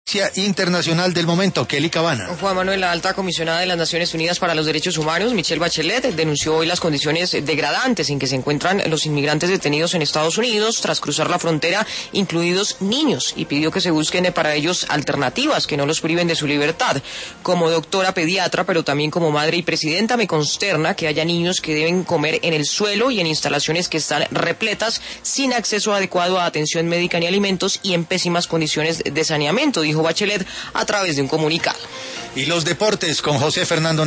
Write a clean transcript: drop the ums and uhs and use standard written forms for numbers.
Internacional del momento, Kelly Cabana. Juan Manuel, la alta comisionada de las Naciones Unidas para los Derechos Humanos, Michelle Bachelet, denunció hoy las condiciones degradantes en que se encuentran los inmigrantes detenidos en Estados Unidos tras cruzar la frontera, incluidos niños, y pidió que se busquen para ellos alternativas que no los priven de su libertad. Como doctora pediatra, pero también como madre y presidenta, me consterna que haya niños que deben comer en el suelo y en instalaciones que están repletas, sin acceso adecuado a atención médica ni alimentos y en pésimas condiciones de saneamiento, dijo Bachelet a través de un comunicado. Y los deportes con José Fernando